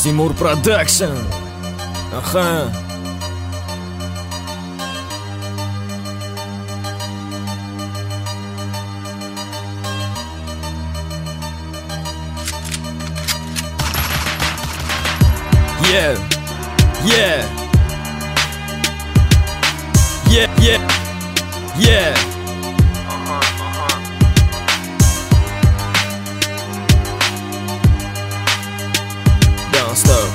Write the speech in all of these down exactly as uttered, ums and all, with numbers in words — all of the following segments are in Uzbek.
Zimur Production. Aha. Yeah. Yeah. Yeah, yeah. Yeah. Uh-huh, uh-huh. Don't stop.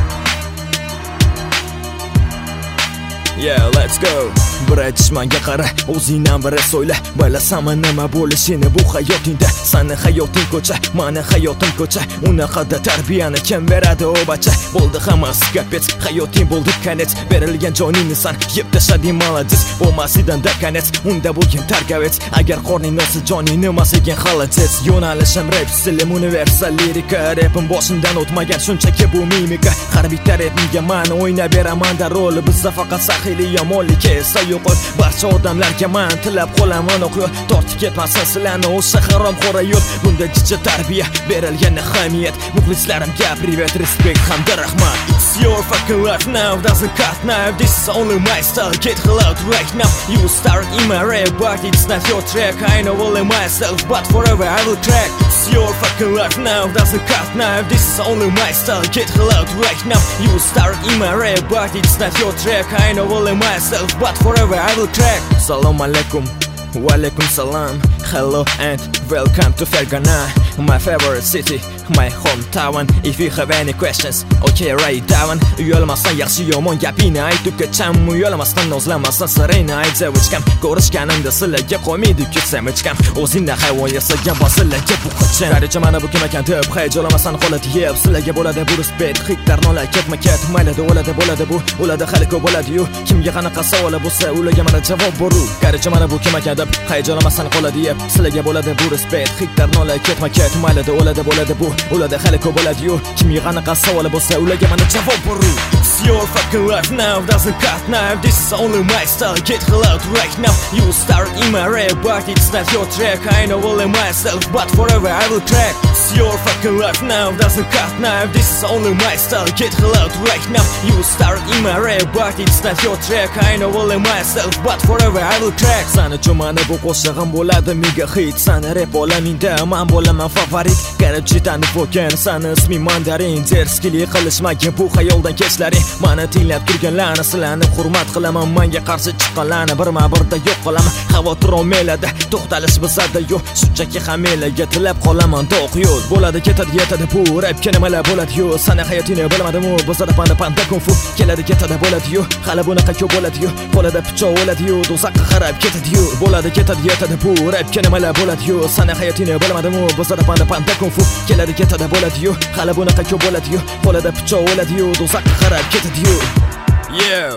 Yeah, let's go. Bir aytishmanga qara, o'zingdan biri so'yla. Bilasanmi nima bo'lishini bu hayotingda? Sani hayoting ko'cha, mani hayotim ko'cha. Unaqada tarbiyani kim beradi o bacha? Bo'ldi hammasi kapet, hayoting bo'ldi kanet. Berilgan joningni san yeb tashlading молодец. Bo'lmasidan da kanet, unda bo'lgan targavet. Agar qorning olsa joning nimasiga xalajets. Yo'nalishim rap, stilim universal lirika. Rapim boshimdan o'tmagan shunchaki bu mimika. Har bitta rapimga man o'ynab beraman da rol. Bizda faqat saxiylik yomonlik esa yo'q. Barcha odamlarga man tilab qolaman o'q yo'l. Tortib ketmasin sizlarni o'sha haromxo'ra yo'l. Bunda jicha tarbiya berilgan ahamiyat. Muxlislarimga privet, respect hamda rahmat. It's your fucking life now, doesn't cut now. This is only my style, get loud right now. You start in my rap, but it's not your track. I know only myself, but forever I will track. It's your fucking life now, doesn't cut now. This is only my style, get loud right now. You start in my rap, but it's not your track. I know only myself, but forever I will track. Salam alaikum, wa alaikum salam. Hello and welcome to Fergana, my favorite city, my hometown. If you have any questions, okay, write down. Uyalmasdan yaxshi yomon gapingni ayt, ukacham. Uyalmasdan nozlanmasdan siringni ayt, zavchkam. Ko'rishganimda sizlarga qo'ymaydi kutsamchkam. O'zingni hayvon yasagan bosilarga bu qochim. Qaricha mana bu kim ekan deb hayjolamasdan qoladi yeb. Sizlarga bo'ladi bu respect, hiktarnolar ketma-ket. Maylada bo'ladi bo'ladi bu, ularda hali ko'p bo'ladi-yu. Kimga qanaqa savol bo'lsa, ularga mana javob boru. Qaricha mana bu kim ekan deb hayjolamasdan qoladi yeb. Sizlarga bo'ladi bu respect, hiktarnolar ketma-ket. Maylada bo'ladi bo'ladi bu, ularda hali ko'p bo'ladi-yu. Kimga qanaqa savol bo'lsa, ularga mana javob boru. It's your fucking life now, doesn't cut now. This is only my style, get loud right now. You start in my rap, but it's not your track. I know only myself, but forever I will track. It's your fucking life now, doesn't cut now. This is only my style, get loud right now. You start in my rap, but it's not your track. I know only myself, but forever I will track. Sani chumani bu qo'shig'im bo'ladi mega hit. Sani rap olamingda man bo'laman favorit. Qarib chitani bo'lgan sani ismi mandarin. Zerskili qilishmagan bu xayoldan kechlaring. Mani tinglab turganlarni sizlarni hurmat qilaman. Menga qarshi chiqqanlarni birma-birda yo'q qilaman. Xavotir olmaylarda to'xtalish bizada yo'q. Shunchaki hammalarga tilab qolaman do'q yo'l. Bo'ladi ketadi yetadi bu rapga nimalar bo'ladi-yu. Sani hayotingni bilmadim-u, bizada panda panda kung fu. Keladi ketadi bo'ladi-yu. Hali bunaqa ko'p bo'ladi-yu. Qo'lida pichoq bo'ladi-yu, do'zaxga qarab ketadi-yu. Bo'ladi ketadi yetadi bu rapga nimalar bo'ladi-yu. Sani hayotingni bilmadim-u, bizada panda panda kung fu. Keladi ketadi bo'ladi-yu. Hali bunaqa ko'p bo'ladi-yu. Qo'lida pichoq bo'ladi-yu, do'zaxga qarab ketadi-yu. Yeah,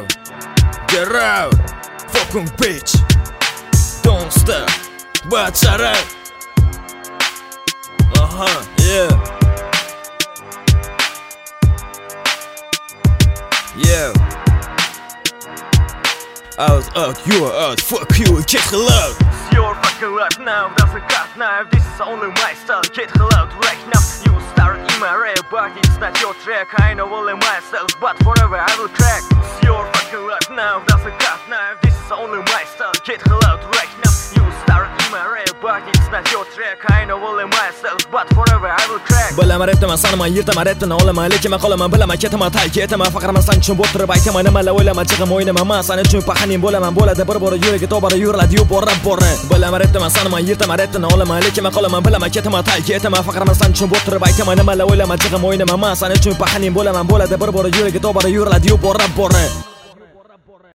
get out, fucking bitch. Don't stop, but alright. Uh-huh, yeah. Yeah. Out, out, you are out, fuck you, get loud. It's your fucking life now, doesn't cut now. This is only my style, get loud right now. You start in my rap, but it's not your track. I know only myself, but forever I will track. It's your fucking life now, doesn't cut now. This is only my style, get loud right now. You start in my rap, but it's not your track. I know only myself, but forever I will track. Bilaman raptaman, sanaman, yirtaman, raptani olaman. Lekin men qolaman, bilaman, ketaman, tay ketaman. Faqat san uchun bo'tirib aytaman, nimalar o'ylaman, jig'im o'ynaman. Men san uchun paxaning bo'laman, bo'ladi bir bora yuragi to'bara yuriladi, yu borib bora. Bilaman raptaman, sanaman, yirtaman, raptani olaman. Lekin men qolaman, bilaman, ketaman, tay ketaman. Faqat san uchun bo'tirib aytaman, nimalar o'ylaman, jig'im o'ynaman. Men san uchun paxaning bo'laman, bo'ladi bir bora yuragi to'bara yuriladi, yu borib bora.